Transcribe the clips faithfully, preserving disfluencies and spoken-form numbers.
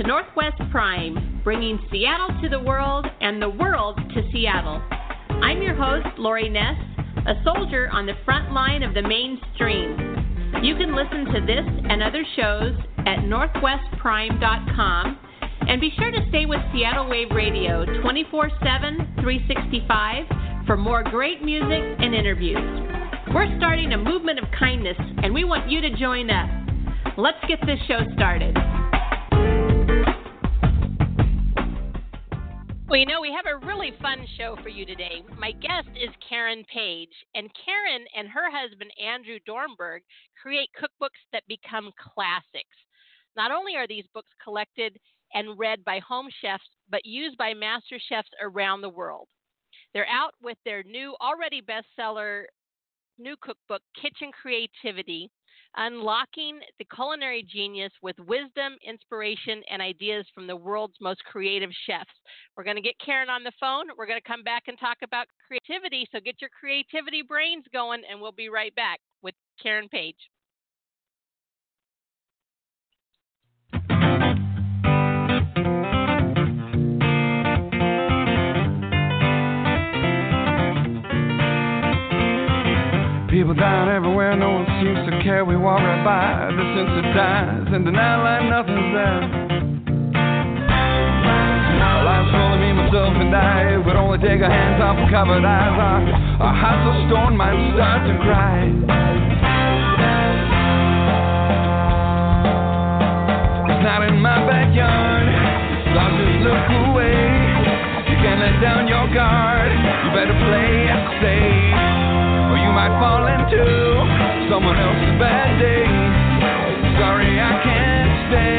Northwest Prime, bringing Seattle to the world and the world to Seattle. I'm your host, Lori Ness, a soldier on the front line of the mainstream. You can listen to this and other shows at northwest prime dot com, and be sure to stay with Seattle Wave Radio twenty-four seven, three sixty-five for more great music and interviews. We're starting a movement of kindness, and we want you to join us. Let's get this show started. Well, you know, we have a really fun show for you today. My guest is Karen Page, and Karen and her husband, Andrew Dornberg, create cookbooks that become classics. Not only are these books collected and read by home chefs, but used by master chefs around the world. They're out with their new, already bestseller, new cookbook, Kitchen Creativity, unlocking the culinary genius with wisdom, inspiration, and ideas from the world's most creative chefs. We're going to get Karen on the phone. We're going to come back and talk about creativity, so get your creativity brains going, and we'll be right back with Karen Page. People down everywhere, no one seems to care. We walk right by, the sense it dies, and deny like nothing's there. Life's full of me, myself, and I. It would only take our hands off and covered eyes. Our, our hearts are stone, minds start to cry. It's not in my backyard, so I'll just look away. You can't let down your guard. You better play it safe, or you might fall into someone else's bad day. Sorry, I can't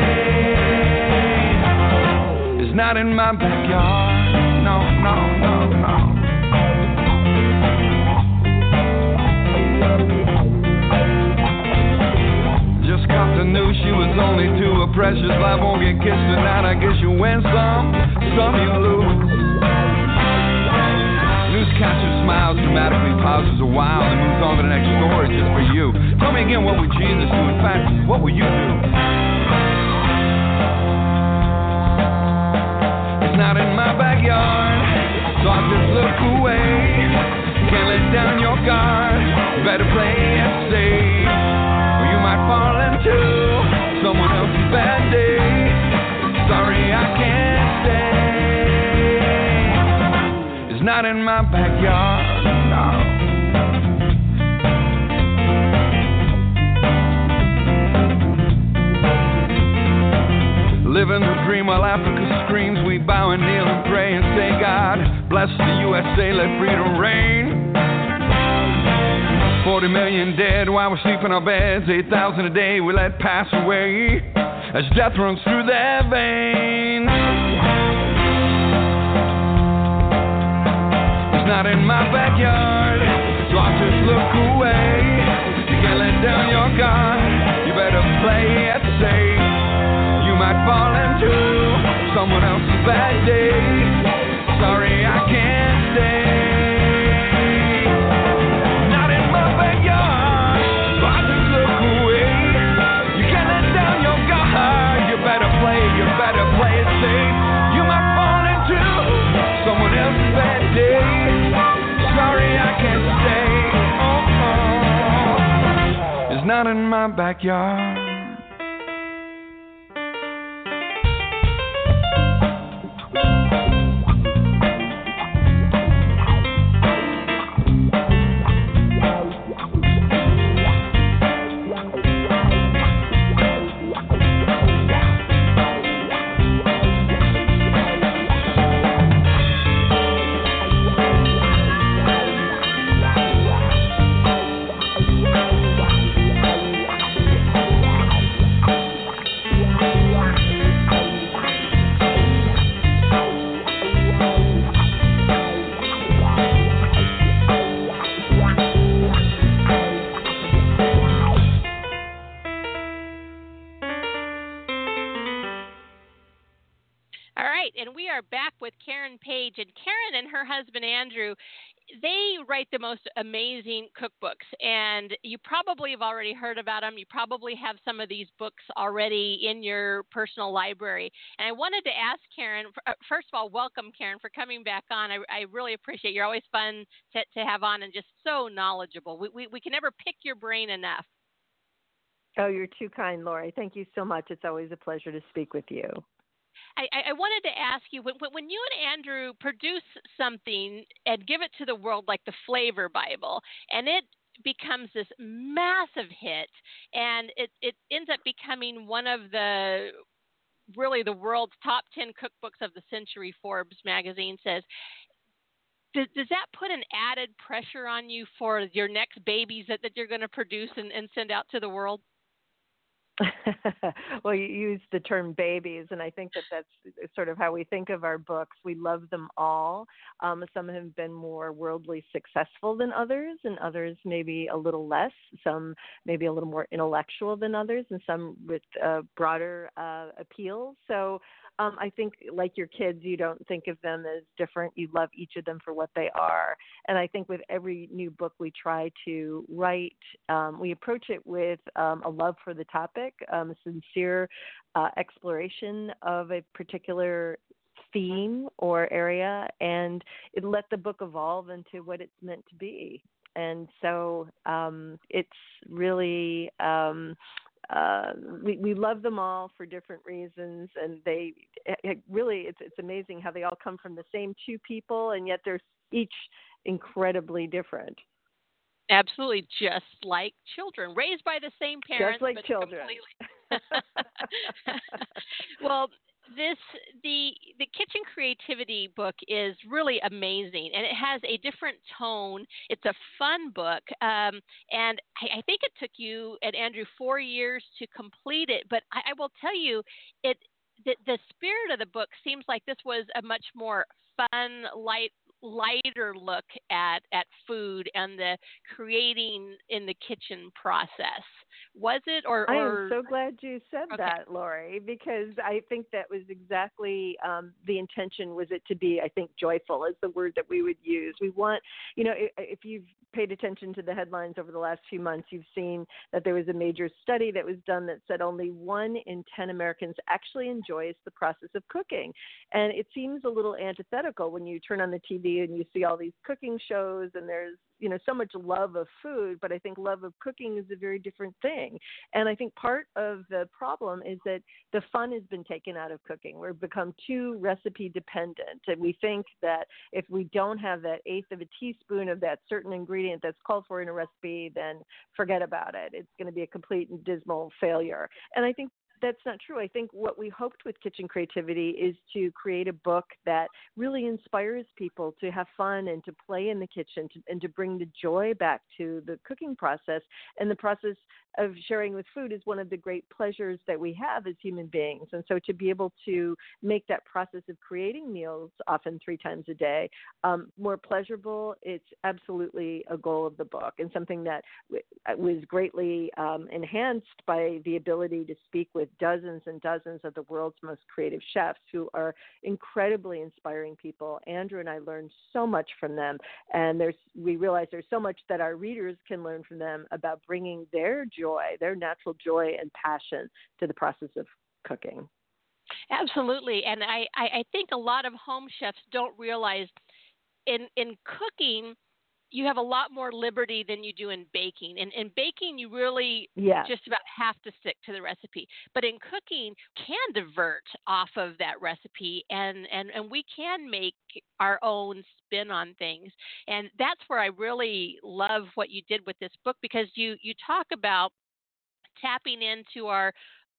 stay. It's not in my backyard. No, no, no, no. Just caught the news she was only two. A precious life won't get kissed tonight. I guess you win some, some you lose. Newscaster smiles, dramatically pauses a while, and moves on to the next story just for you. Tell me again, what would Jesus do? In fact, what would you do? It's not in my backyard, so I'll just look away. You can't let down your guard. You better play it safe, or you might fall into someone else's bad day. Sorry, I can't stay. Not in my backyard, no. Living the dream while Africa screams. We bow and kneel and pray and say, God, bless the U S A, let freedom reign. Forty million dead while we sleep in our beds. Eight thousand a day we let pass away as death runs through their veins. Not in my backyard, so I'll just look away. You can't let down your guard. You better play it safe. You might fall into someone else's bad day. Sorry, I can't stay. Not in my backyard, so I'll just look away. You can't let down your guard. You better play, you better play it safe. You might fall into someone else's bad day. Sorry, I can't stay. Oh, oh. It's not in my backyard. And we are back with Karen Page. And Karen and her husband, Andrew, they write the most amazing cookbooks, and you probably have already heard about them. You probably have some of these books already in your personal library. And I wanted to ask Karen, first of all, welcome, Karen, for coming back on. I, I really appreciate it. You're always fun to, to have on and just so knowledgeable. We, we, we can never pick your brain enough. Oh, you're too kind, Lori. Thank you so much. It's always a pleasure to speak with you. I, I wanted to ask you, when, when you and Andrew produce something and give it to the world, like the Flavor Bible, and it becomes this massive hit, and it, it ends up becoming one of the, really the world's top ten cookbooks of the century, Forbes magazine says, does, does that put an added pressure on you for your next babies that, that you're going to produce and, and send out to the world? Well, you use the term babies, and I think that that's sort of how we think of our books. We love them all. Um, some have been more worldly successful than others, and others maybe a little less. Some maybe a little more intellectual than others, and some with uh, broader uh, appeal. So um, I think, like your kids, you don't think of them as different. You love each of them for what they are. And I think with every new book we try to write, um, we approach it with um, a love for the topic, um, a sincere uh, exploration of a particular theme or area, and it let the book evolve into what it's meant to be. And so um, it's really, um, uh, we, we love them all for different reasons, and they it really, it's, it's amazing how they all come from the same two people, and yet they're each incredibly different. Absolutely, just like children, raised by the same parents. Just like but children. Well, this the the Kitchen Creativity book is really amazing, and it has a different tone. It's a fun book, um, and I, I think it took you and Andrew four years to complete it. But I, I will tell you, it the, the spirit of the book seems like this was a much more fun, light. lighter look at, at food and the creating in the kitchen process. Was it? Or, or... I am so glad you said okay. that, Lori, because I think that was exactly um, the intention, was it to be, I think, joyful is the word that we would use. We want, you know, if, if you've paid attention to the headlines over the last few months, you've seen that there was a major study that was done that said only one in ten Americans actually enjoys the process of cooking. And it seems a little antithetical when you turn on the T V and you see all these cooking shows, and there's, you know, so much love of food, but I think love of cooking is a very different thing. And I think part of the problem is that the fun has been taken out of cooking. We've become too recipe dependent, and we think that if we don't have that eighth of a teaspoon of that certain ingredient that's called for in a recipe, then forget about it. It's going to be a complete and dismal failure. And I think that's not true. I think what we hoped with Kitchen Creativity is to create a book that really inspires people to have fun and to play in the kitchen, to, and to bring the joy back to the cooking process. And the process of sharing with food is one of the great pleasures that we have as human beings. And so to be able to make that process of creating meals, often three times a day, um, more pleasurable, it's absolutely a goal of the book, and something that w- was greatly um, enhanced by the ability to speak with dozens and dozens of the world's most creative chefs who are incredibly inspiring people. Andrew and I learned so much from them, and there's we realize there's so much that our readers can learn from them about bringing their joy, their natural joy and passion to the process of cooking. Absolutely, and I, I, I think a lot of home chefs don't realize in in cooking, you have a lot more liberty than you do in baking. And in baking, you really yeah. just about have to stick to the recipe. But in cooking, can divert off of that recipe, and, and, and we can make our own spin on things. And that's where I really love what you did with this book, because you, you talk about tapping into our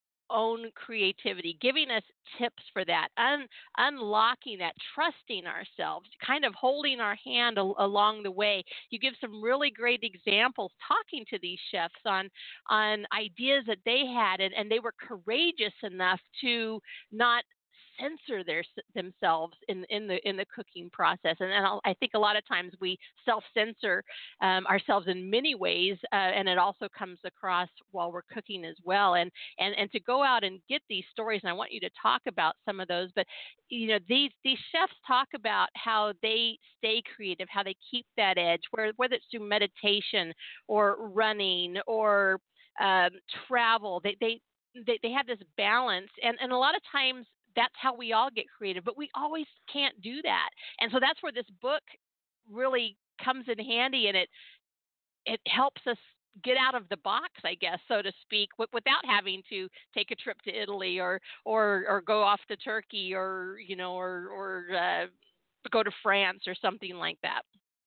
own creativity, giving us tips for that, un, unlocking that, trusting ourselves, kind of holding our hand a, along the way. You give some really great examples talking to these chefs on on ideas that they had, and, and they were courageous enough to not censor their themselves in in the in the cooking process. And, and I'll, I think a lot of times we self-censor um, ourselves in many ways, uh, and it also comes across while we're cooking as well. And and and to go out and get these stories, and I want you to talk about some of those. But you know, these these chefs talk about how they stay creative, how they keep that edge, where whether it's through meditation or running or um, travel, they they they, they have this balance, and, and a lot of times that's how we all get creative, but we always can't do that. And so that's where this book really comes in handy, and it it helps us get out of the box, I guess, so to speak, w- without having to take a trip to Italy or or or go off to Turkey or you know or or uh, go to France or something like that.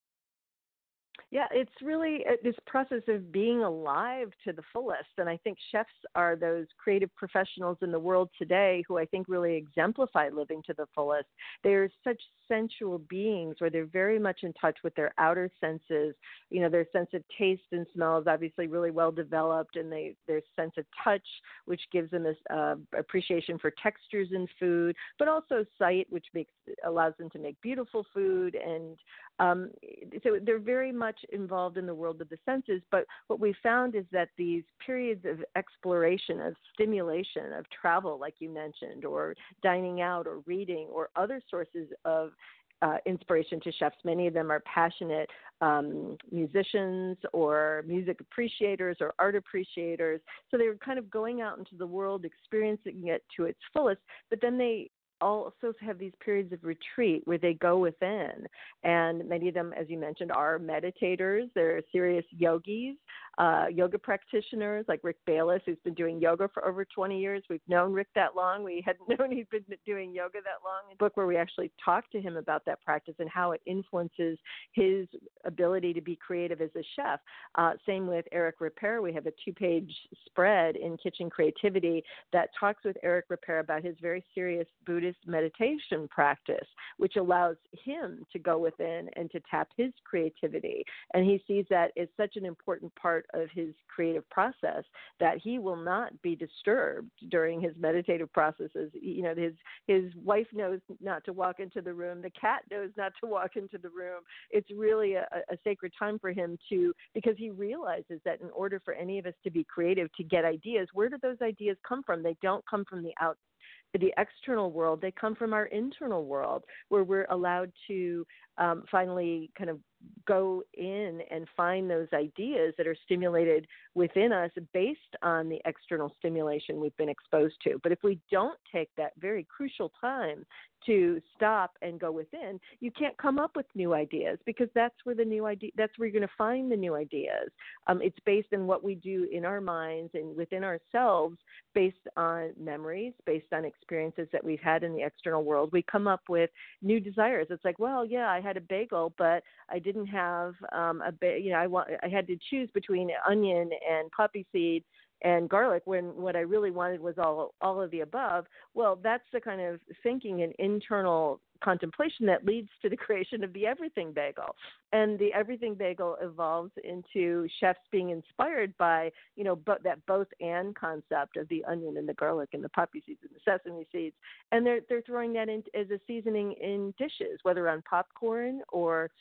Yeah, it's really uh, this process of being alive to the fullest. And I think chefs are those creative professionals in the world today who I think really exemplify living to the fullest. They're such sensual beings where they're very much in touch with their outer senses. You know, their sense of taste and smell is obviously really well developed, and they, their sense of touch, which gives them this uh, appreciation for textures in food, but also sight, which makes allows them to make beautiful food. And um, so they're very much involved in the world of the senses. But what we found is that these periods of exploration, of stimulation, of travel, like you mentioned, or dining out or reading or other sources of uh, inspiration to chefs. Many of them are passionate um, musicians or music appreciators or art appreciators. So they're kind of going out into the world, experiencing it to its fullest, but then they also have these periods of retreat where they go within. And many of them, as you mentioned, are meditators. They're serious yogis, uh, yoga practitioners like Rick Bayless, who's been doing yoga for over twenty years. We've known Rick that long. We hadn't known he'd been doing yoga that long. A book where we actually talk to him about that practice and how it influences his ability to be creative as a chef. Uh, same with Eric Ripert. We have a two-page spread in Kitchen Creativity that talks with Eric Ripert about his very serious Buddhist meditation practice, which allows him to go within and to tap his creativity. And he sees that as such an important part of his creative process that he will not be disturbed during his meditative processes. You know, his his wife knows not to walk into the room. The cat knows not to walk into the room. It's really a, a sacred time for him to, because he realizes that in order for any of us to be creative, to get ideas, where do those ideas come from? They don't come from the outside. The external world, they come from our internal world, where we're allowed to um, finally kind of go in and find those ideas that are stimulated within us based on the external stimulation we've been exposed to. But if we don't take that very crucial time to stop and go within, you can't come up with new ideas, because that's where the new idea, that's where you're going to find the new ideas. Um, it's based on what we do in our minds and within ourselves, based on memories, based on experiences that we've had in the external world. We come up with new desires. It's like, well, yeah, I had a bagel, but I didn't have um, a, ba- you know, I want, I had to choose between onion and poppy seed and garlic, when what I really wanted was all all of the above. Well, that's the kind of thinking and internal contemplation that leads to the creation of the everything bagel. And the everything bagel evolves into chefs being inspired by, you know, but that both and concept of the onion and the garlic and the poppy seeds and the sesame seeds. And they're they're throwing that in as a seasoning in dishes, whether on popcorn or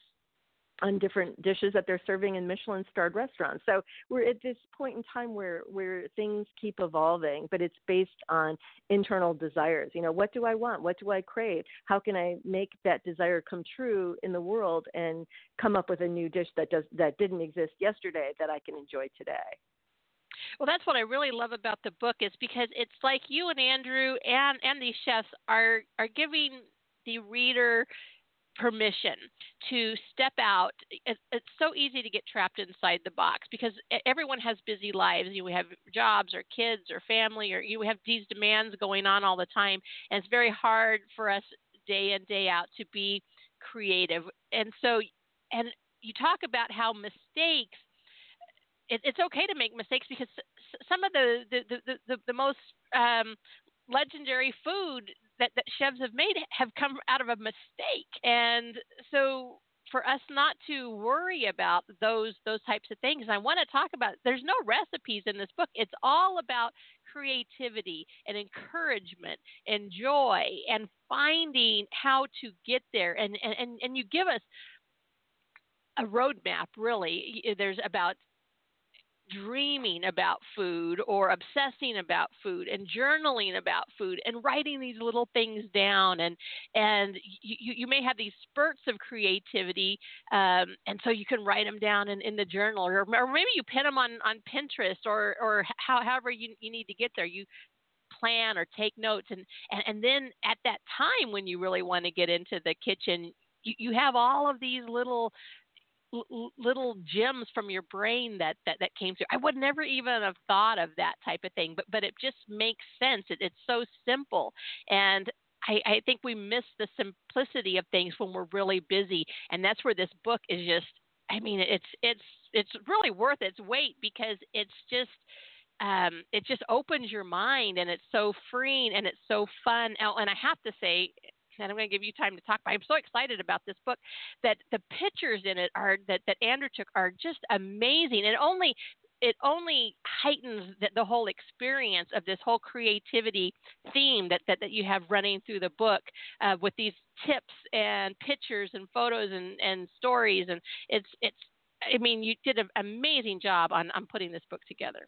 on different dishes that they're serving in Michelin-starred restaurants. So we're at this point in time where, where things keep evolving, but it's based on internal desires. You know, what do I want? What do I crave? How can I make that desire come true in the world and come up with a new dish that does that didn't exist yesterday that I can enjoy today? Well, that's what I really love about the book, is because it's like you and Andrew and, and these chefs are are giving the reader permission to step out. It's so easy to get trapped inside the box because everyone has busy lives. You have jobs or kids or family, or you have these demands going on all the time. And it's very hard for us day in, day out to be creative. And so, and you talk about how mistakes, it, it's okay to make mistakes, because some of the, the, the, the, the most um, legendary food that, that chefs have made have come out of a mistake. And so for us not to worry about those those types of things. And I want to talk about, there's no recipes in this book. It's all about creativity and encouragement and joy and finding how to get there. And and, and, and you give us a roadmap, really. There's about dreaming about food or obsessing about food and journaling about food and writing these little things down. And and you, you may have these spurts of creativity, um, and so you can write them down in, in the journal, or, or maybe you pin them on, on Pinterest, or, or how, however you, you need to get there. You plan or take notes, and, and, and then at that time when you really want to get into the kitchen, you, you have all of these little little gems from your brain that, that, that came through. I would never even have thought of that type of thing, but, but it just makes sense. It, it's so simple. And I, I think we miss the simplicity of things when we're really busy. And that's where this book is just, I mean, it's, it's, it's really worth its weight, because it's just, um, it just opens your mind, and it's so freeing, and it's so fun. And I have to say, and I'm going to give you time to talk, but I'm so excited about this book that the pictures in it are that, that Andrew took are just amazing. And only it only heightens the, the whole experience of this whole creativity theme that, that, that you have running through the book, uh, with these tips and pictures and photos and, and stories. And it's, it's, I mean, you did an amazing job on, on putting this book together.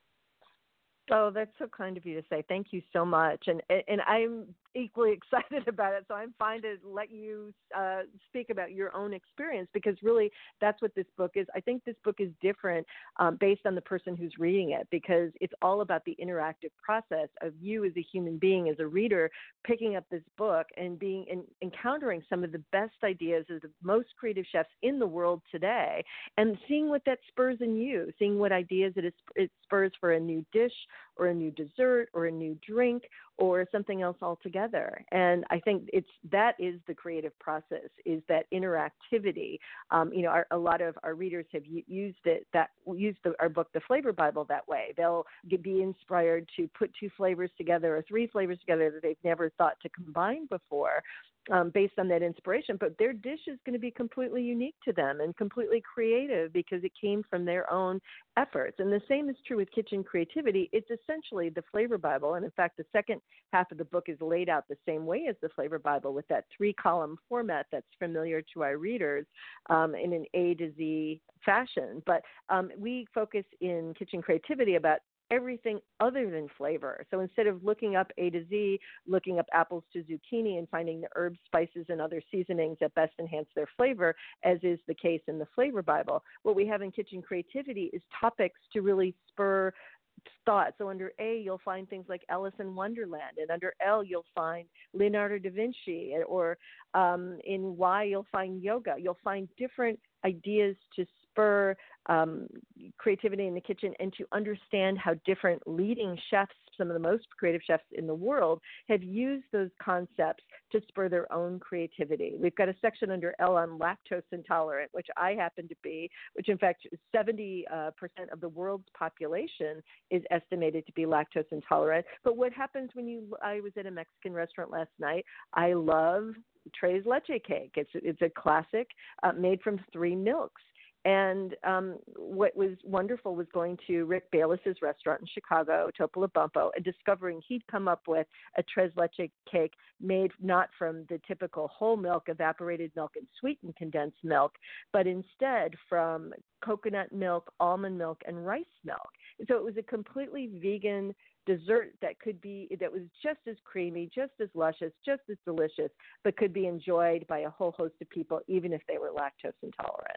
Oh, that's so kind of you to say. Thank you so much. And and I'm equally excited about it. So I'm fine to let you uh, speak about your own experience, because really that's what this book is. I think this book is different um, based on the person who's reading it, because it's all about the interactive process of you as a human being, as a reader, picking up this book and being and encountering some of the best ideas of the most creative chefs in the world today, and seeing what that spurs in you, seeing what ideas it, is, it spurs for a new dish or a new dessert or a new drink or something else altogether. And I think it's that is the creative process, is that interactivity. Um, you know, our, a lot of our readers have used it that used the, our book, The Flavor Bible, that way. They'll get, be inspired to put two flavors together or three flavors together that they've never thought to combine before. Um, based on that inspiration, but their dish is going to be completely unique to them and completely creative because it came from their own efforts. And the same is true with kitchen creativity. It's essentially the Flavor Bible. And in fact, the second half of the book is laid out the same way as the Flavor Bible, with that three-column format that's familiar to our readers um, in an A to Z fashion. But um, we focus in kitchen creativity about everything other than flavor. So instead of looking up A to Z, looking up apples to zucchini and finding the herbs, spices, and other seasonings that best enhance their flavor, as is the case in the Flavor Bible, what we have in kitchen creativity is topics to really spur thought. So under A, you'll find things like Alice in Wonderland, and under L, you'll find Leonardo da Vinci, or um, in Y, you'll find yoga. You'll find different ideas to spur um, creativity in the kitchen, and to understand how different leading chefs, some of the most creative chefs in the world, have used those concepts to spur their own creativity. We've got a section under L on lactose intolerant, which I happen to be, which in fact seventy percent of the world's population is estimated to be lactose intolerant. But what happens when you, I was at a Mexican restaurant last night. I love Tres Leche cake. It's, it's a classic uh, made from three milks. And um, what was wonderful was going to Rick Bayless's restaurant in Chicago, Topolobampo, and discovering he'd come up with a Tres Leche cake made not from the typical whole milk, evaporated milk, and sweetened condensed milk, but instead from coconut milk, almond milk, and rice milk. So it was a completely vegan dessert that could be, that was just as creamy, just as luscious, just as delicious, but could be enjoyed by a whole host of people, even if they were lactose intolerant.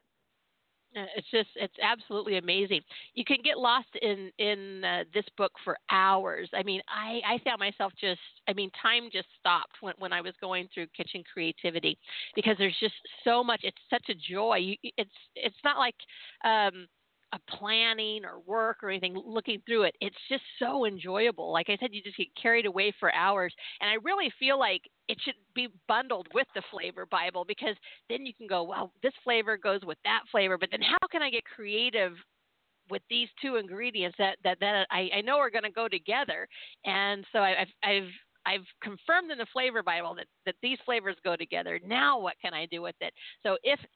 It's just, it's absolutely amazing. You can get lost in, in uh, this book for hours. I mean, I, I found myself just, I mean, time just stopped when, when I was going through kitchen creativity, because there's just so much, it's such a joy. You, it's, it's not like um, a planning or work or anything looking through it. It's just so enjoyable. Like I said, you just get carried away for hours. And I really feel like it should be bundled with the Flavor Bible, because then you can go, well, this flavor goes with that flavor, but then how can I get creative with these two ingredients that, that, that I, I know are going to go together? And so I, I've, I've, I've confirmed in the Flavor Bible that, that these flavors go together. Now what can I do with it? So if, if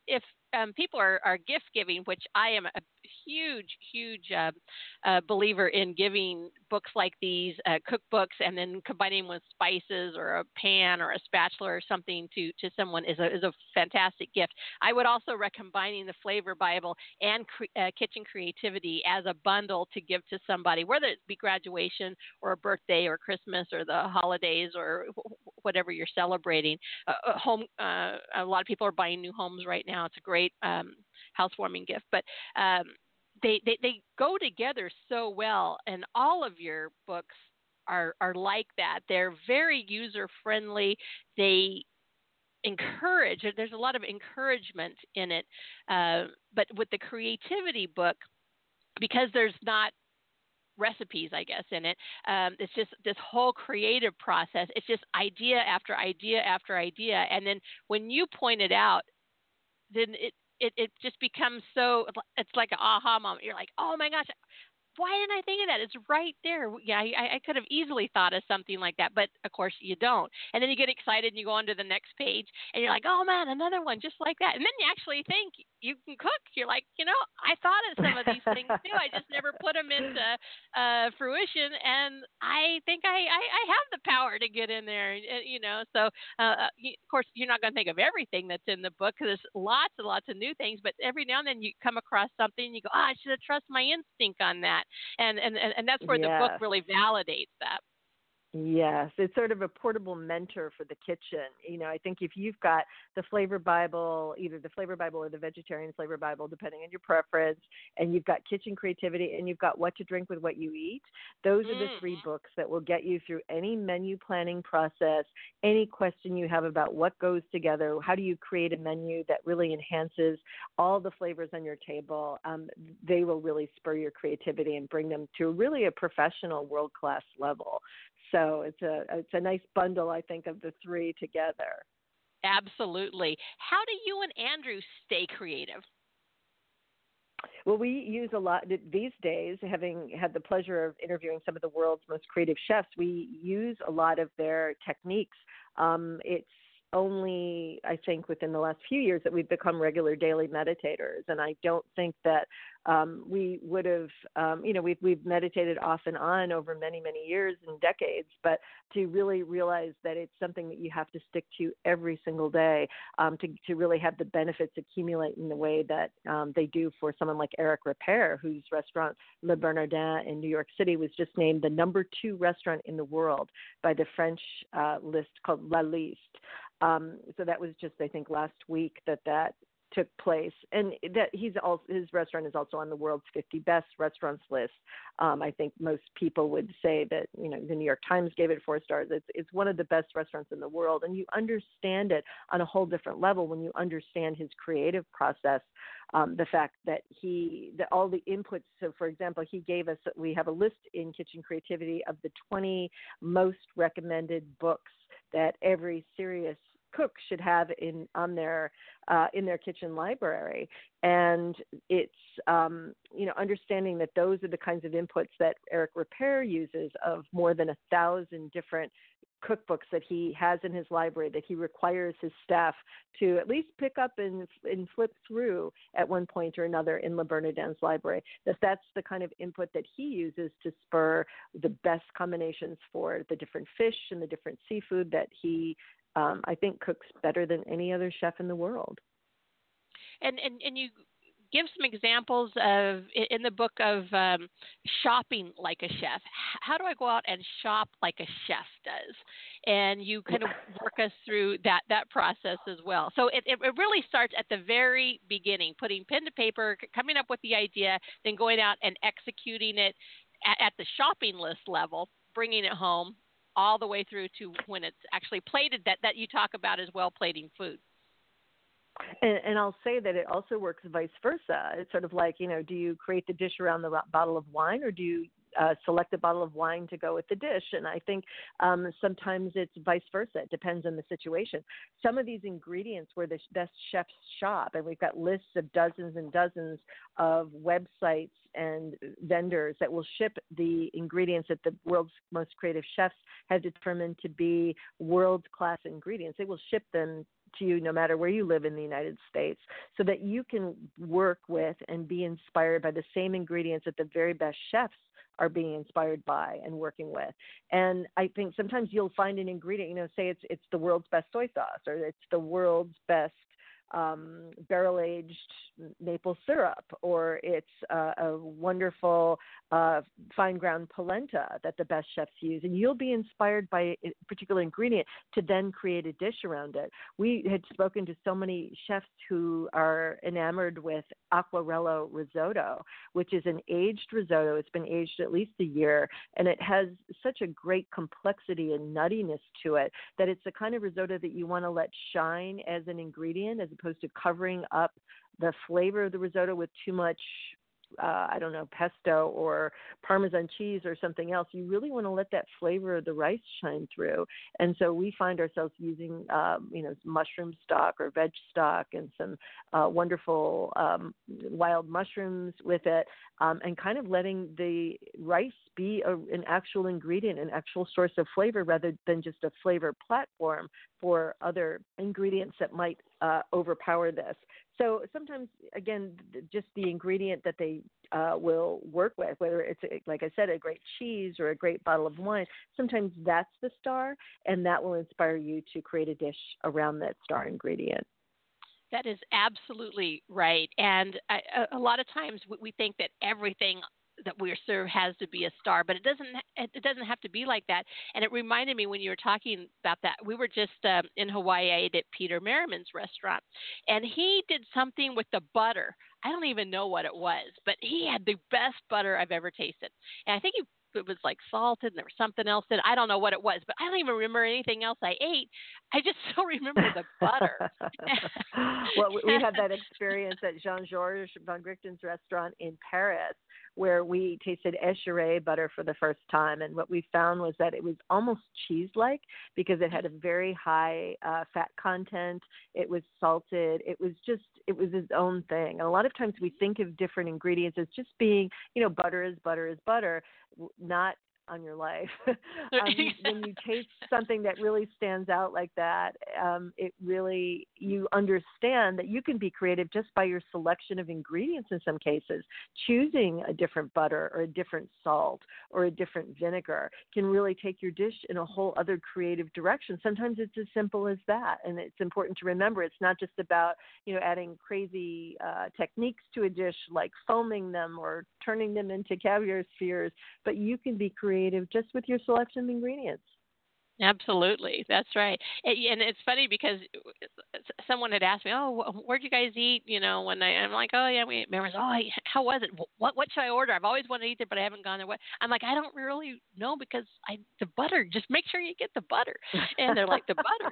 um, people are, are gift giving, which I am a huge, huge uh, uh, believer in giving books like these, uh, cookbooks, and then combining with spices or a pan or a spatula or something to, to someone is a, is a fantastic gift. I would also recommend combining the Flavor Bible and cre- uh, Kitchen Creativity as a bundle to give to somebody, whether it be graduation or a birthday or Christmas or the holidays or whatever you're celebrating. Uh, home, uh, a lot of people are buying new homes right now. It's a great um, housewarming gift, but um, they, they they go together so well, and all of your books are are like that. They're very user friendly. They encourage. There's a lot of encouragement in it, uh, but with the creativity book, because there's not recipes, I guess, in it. Um, it's just this whole creative process. It's just idea after idea after idea. And then when you point it out, then it, it, it just becomes so, it's like an aha moment. You're like, oh my gosh, why didn't I think of that? It's right there. Yeah, I, I could have easily thought of something like that, but of course you don't. And then you get excited and you go on to the next page and you're like, oh man, another one just like that. And then you actually think you can cook. You're like, you know, I thought of some of these things too. I just never put them into uh, fruition. And I think I, I, I have the power to get in there, you know. So, uh, of course, you're not going to think of everything that's in the book because there's lots and lots of new things. But every now and then you come across something and you go, oh, I should have trusted my instinct on that. And, and and that's where yes. the book really validates that. Yes, it's sort of a portable mentor for the kitchen. You know, I think if you've got the Flavor Bible, either the Flavor Bible or the Vegetarian Flavor Bible, depending on your preference, and you've got Kitchen Creativity and you've got What to Drink with What You Eat, those are the three books that will get you through any menu planning process, any question you have about what goes together, how do you create a menu that really enhances all the flavors on your table. Um, they will really spur your creativity and bring them to really a professional world-class level. So it's a it's a nice bundle, I think, of the three together. Absolutely. How do you and Andrew stay creative? Well, we use a lot these days, having had the pleasure of interviewing some of the world's most creative chefs, we use a lot of their techniques. Um, it's only, I think, within the last few years that we've become regular daily meditators. And I don't think that um, we would have, um, you know, we've, we've meditated off and on over many, many years and decades, but to really realize that it's something that you have to stick to every single day um, to, to really have the benefits accumulate in the way that um, they do for someone like Eric Ripert, whose restaurant Le Bernardin in New York City was just named the number two restaurant in the world by the French uh, list called La Liste. Um, so that was just, I think, last week that that took place, and that he's also, his restaurant is also on the world's fifty best restaurants list. Um, I think most people would say that, you know, the New York Times gave it four stars. It's it's one of the best restaurants in the world, and you understand it on a whole different level when you understand his creative process. Um, the fact that he, that all the inputs. So, for example, he gave us, we have a list in Kitchen Creativity of the twenty most recommended books that every serious cook should have in on their uh, in their kitchen library, and it's um, you know, understanding that those are the kinds of inputs that Eric Ripert uses of more than a thousand different cookbooks that he has in his library that he requires his staff to at least pick up and, and flip through at one point or another in Le Bernardin's library. That that's the kind of input that he uses to spur the best combinations for the different fish and the different seafood that he, um, I think, cooks better than any other chef in the world. And and, and you give some examples of in the book of um, shopping like a chef. How do I go out and shop like a chef does? And you kind of work us through that that process as well. So it, it really starts at the very beginning, putting pen to paper, coming up with the idea, then going out and executing it at, at the shopping list level, bringing it home, all the way through to when it's actually plated, that, that you talk about as well, plating food. And, and I'll say that it also works vice versa. It's sort of like, you know, do you create the dish around the bottle of wine, or do you uh, select a bottle of wine to go with the dish? And I think um, sometimes it's vice versa. It depends on the situation. Some of these ingredients where the best chefs shop, and we've got lists of dozens and dozens of websites and vendors that will ship the ingredients that the world's most creative chefs have determined to be world-class ingredients. They will ship them to you no matter where you live in the United States, so that you can work with and be inspired by the same ingredients that the very best chefs are being inspired by and working with. And I think sometimes you'll find an ingredient, you know, say it's it's the world's best soy sauce, or it's the world's best um, barrel-aged maple syrup, or it's uh, a wonderful uh, fine-ground polenta that the best chefs use. And you'll be inspired by a particular ingredient to then create a dish around it. We had spoken to so many chefs who are enamored with Acquarello risotto, which is an aged risotto. It's been aged at least a year, and it has such a great complexity and nuttiness to it that it's the kind of risotto that you want to let shine as an ingredient, as opposed to covering up the flavor of the risotto with too much, uh, I don't know, pesto or Parmesan cheese or something else. You really want to let that flavor of the rice shine through. And so we find ourselves using, um, you know, mushroom stock or veg stock and some uh, wonderful um, wild mushrooms with it, um, and kind of letting the rice be a, an actual ingredient, an actual source of flavor, rather than just a flavor platform for other ingredients that might uh, overpower this. So sometimes, again, just the ingredient that they uh, will work with, whether it's, like I said, a great cheese or a great bottle of wine, sometimes that's the star, and that will inspire you to create a dish around that star ingredient. That is absolutely right. And I, a, a lot of times we think that everything that we're served has to be a star, but it doesn't. It doesn't have to be like that. And it reminded me when you were talking about that. We were just um, in Hawaii. I ate at Peter Merriman's restaurant, and he did something with the butter. I don't even know what it was, but he had the best butter I've ever tasted. And I think he, it was like salted, and there was something else in it. I don't know what it was, but I don't even remember anything else I ate. I just still remember the butter. Well, we had that experience at Jean-Georges von Richten's restaurant in Paris, where we tasted Echaray butter for the first time. And what we found was that it was almost cheese-like because it had a very high uh, fat content. It was salted. It was just, it was its own thing. And a lot of times we think of different ingredients as just being, you know, butter is butter is butter, not on your life. um, when you taste something that really stands out like that, um, it really, you understand that you can be creative just by your selection of ingredients in some cases. Choosing a different butter or a different salt or a different vinegar can really take your dish in a whole other creative direction. Sometimes it's as simple as that. And it's important to remember it's not just about, you know, adding crazy uh, techniques to a dish like foaming them or turning them into caviar spheres, but you can be creative just with your selection of ingredients. Absolutely. That's right. And it's funny because someone had asked me, oh, where'd you guys eat? You know, when I, I'm like, oh, yeah, we ate Merriman's. Oh, how was it? What what should I order? I've always wanted to eat there, but I haven't gone there. I'm like, I don't really know because I the butter, just make sure you get the butter. And they're like, the butter.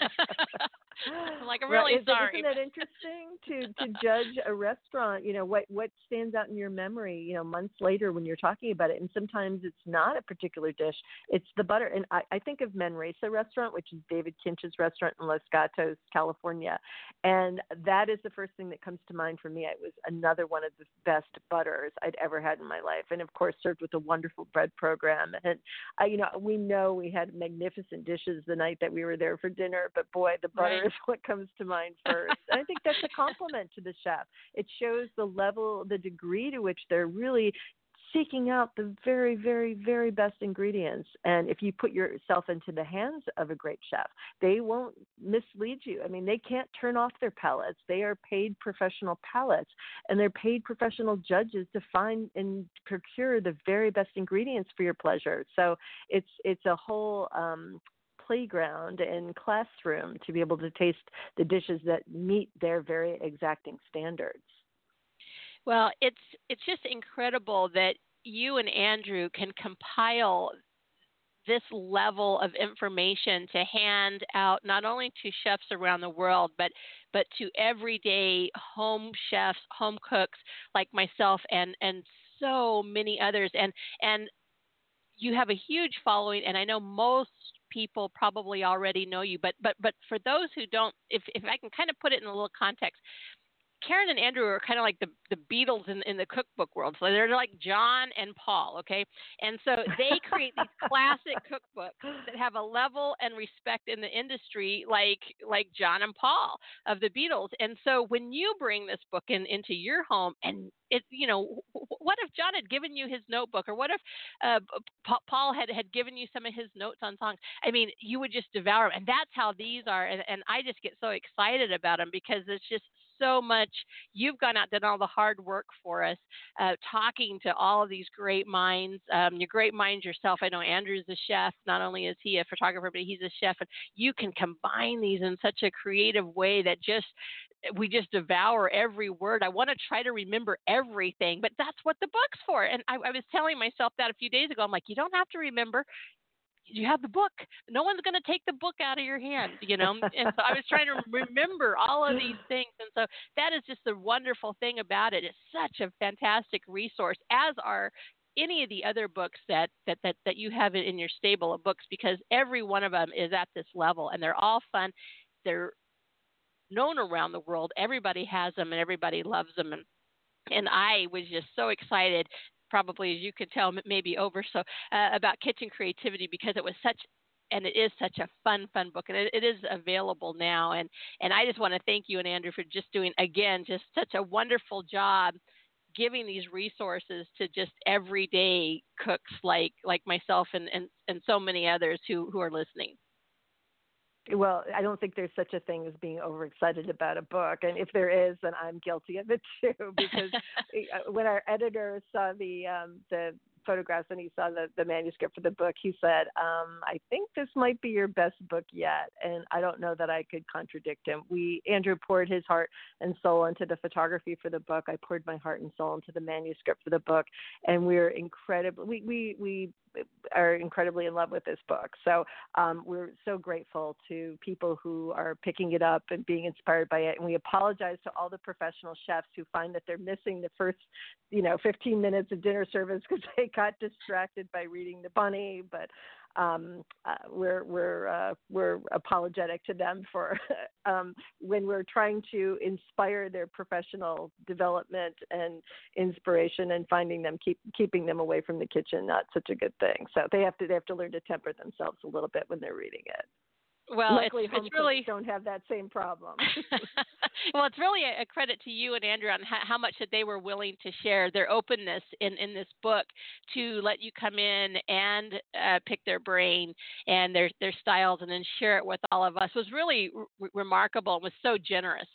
I'm like, I'm really right. sorry. Isn't that interesting to, to judge a restaurant? You know, what, what stands out in your memory, you know, months later when you're talking about it. And sometimes it's not a particular dish. It's the butter. And I, I think of Manresa restaurant, which is David Kinch's restaurant in Los Gatos, California. And that is the first thing that comes to mind for me. It was another one of the best butters I'd ever had in my life. And of course, served with a wonderful bread program. And, uh, you know, we know we had magnificent dishes the night that we were there for dinner, but boy, the butter right. is what comes to mind first. And I think that's a compliment to the chef. It shows the level, the degree to which they're really seeking out the very, very, very best ingredients. And if you put yourself into the hands of a great chef, they won't mislead you. I mean, they can't turn off their palates. They are paid professional palates, and they're paid professional judges to find and procure the very best ingredients for your pleasure. So it's it's a whole um, playground and classroom to be able to taste the dishes that meet their very exacting standards. Well, it's it's just incredible that you and Andrew can compile this level of information to hand out not only to chefs around the world, but but to everyday home chefs, home cooks like myself and, and so many others. And and you have a huge following, and I know most people probably already know you, but but but for those who don't, if if I can kind of put it in a little context, Karen and Andrew are kind of like the, the Beatles in, in the cookbook world. So they're like John and Paul, okay? And so they create these classic cookbooks that have a level and respect in the industry like like John and Paul of the Beatles. And so when you bring this book in into your home, and it, you know, what if John had given you his notebook, or what if uh, Paul had, had given you some of his notes on songs? I mean, you would just devour them. And that's how these are. And, and I just get so excited about them because it's just so much. You've gone out, done all the hard work for us, uh, talking to all of these great minds. Um, you're great minds yourself. I know Andrew's a chef. Not only is he a photographer, but he's a chef. And you can combine these in such a creative way that just we just devour every word. I want to try to remember everything, but that's what the book's for. And I, I was telling myself that a few days ago. I'm like, you don't have to remember. You have the book. No one's going to take the book out of your hand, you know? And so I was trying to remember all of these things. And so that is just the wonderful thing about it. It's such a fantastic resource, as are any of the other books that, that, that, that you have in your stable of books, because every one of them is at this level and they're all fun. They're known around the world. Everybody has them and everybody loves them. And, and I was just so excited, probably, as you could tell, maybe over so uh, about kitchen creativity, because it was such, and it is such a fun, fun book, and it, it is available now. And, and I just want to thank you and Andrew for just doing, again, just such a wonderful job giving these resources to just everyday cooks like, like myself and, and, and so many others who, who are listening. Well, I don't think there's such a thing as being overexcited about a book. And if there is, then I'm guilty of it too, because when our editor saw the um, the photographs and he saw the, the manuscript for the book, he said, um, I think this might be your best book yet. And I don't know that I could contradict him. We, Andrew poured his heart and soul into the photography for the book. I poured my heart and soul into the manuscript for the book. And we're incredibly, we, we, we are incredibly in love with this book. So um, we're so grateful to people who are picking it up and being inspired by it. And we apologize to all the professional chefs who find that they're missing the first, you know, fifteen minutes of dinner service because they got distracted by reading the bunny. But um, uh, we're we're uh, we're apologetic to them for um, when we're trying to inspire their professional development and inspiration, and finding them keep keeping them away from the kitchen, not such a good thing. So they have to they have to learn to temper themselves a little bit when they're reading it. Well, luckily, it's, home it's really don't have that same problem. Well, it's really a, a credit to you and Andrew on how, how much that they were willing to share their openness in, in this book to let you come in and uh, pick their brain and their their styles, and then share it with all of us. It was really re- remarkable and was so generous.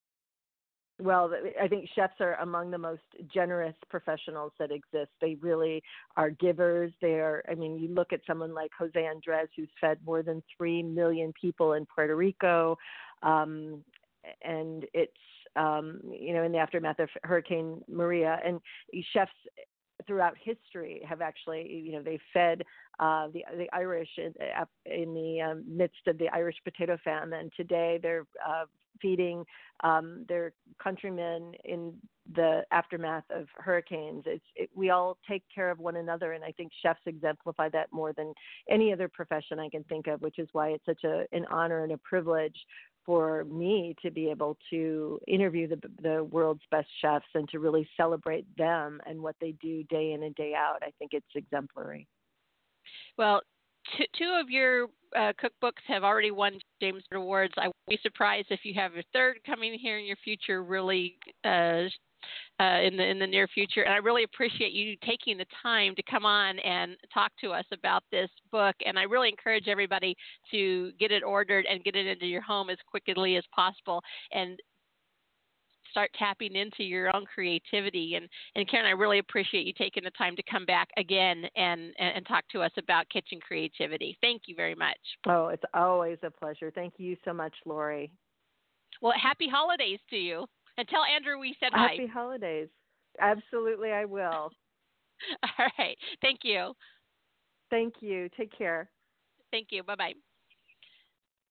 Well, I think chefs are among the most generous professionals that exist. They really are givers. They are, I mean, you look at someone like Jose Andres, who's fed more than three million people in Puerto Rico. Um, and it's, um, you know, in the aftermath of Hurricane Maria. And chefs throughout history have actually, you know, they fed uh, the the Irish in, in the um, midst of the Irish potato famine. Today, they're uh, feeding um, their countrymen in the aftermath of hurricanes. It's it, we all take care of one another, and I think chefs exemplify that more than any other profession I can think of, which is why it's such a, an honor and a privilege for me to be able to interview the, the world's best chefs and to really celebrate them and what they do day in and day out. I think it's exemplary. Well, two, two of your uh, cookbooks have already won James Beard Awards. I would be surprised if you have a third coming here in your future, really uh, uh, in the in the near future. And I really appreciate you taking the time to come on and talk to us about this book. And I really encourage everybody to get it ordered and get it into your home as quickly as possible, and start tapping into your own creativity. And, and Karen, I really appreciate you taking the time to come back again and, and, and talk to us about kitchen creativity. Thank you very much. Oh, it's always a pleasure. Thank you so much, Lori. Well, happy holidays to you. And tell Andrew we said hi. Happy holidays. Absolutely, I will. All right. Thank you. Thank you. Take care. Thank you. Bye-bye.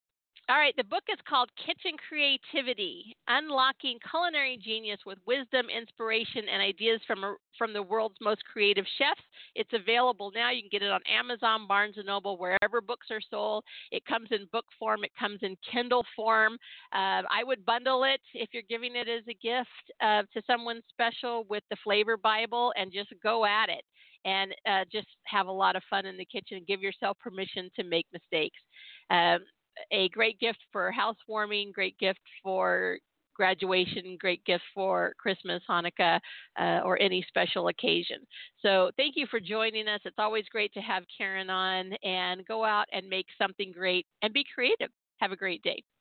All right, the book is called Kitchen Creativity, Unlocking Culinary Genius with Wisdom, Inspiration, and Ideas from, from the World's Most Creative Chefs. It's available now. You can get it on Amazon, Barnes and Noble, wherever books are sold. It comes in book form. It comes in Kindle form. Uh, I would bundle it if you're giving it as a gift uh, to someone special with the Flavor Bible and just go at it and uh, just have a lot of fun in the kitchen and give yourself permission to make mistakes. Um, a great gift for housewarming, great gift for graduation, great gift for Christmas, Hanukkah, uh, or any special occasion. So thank you for joining us. It's always great to have Karen on, and go out and make something great and be creative. Have a great day.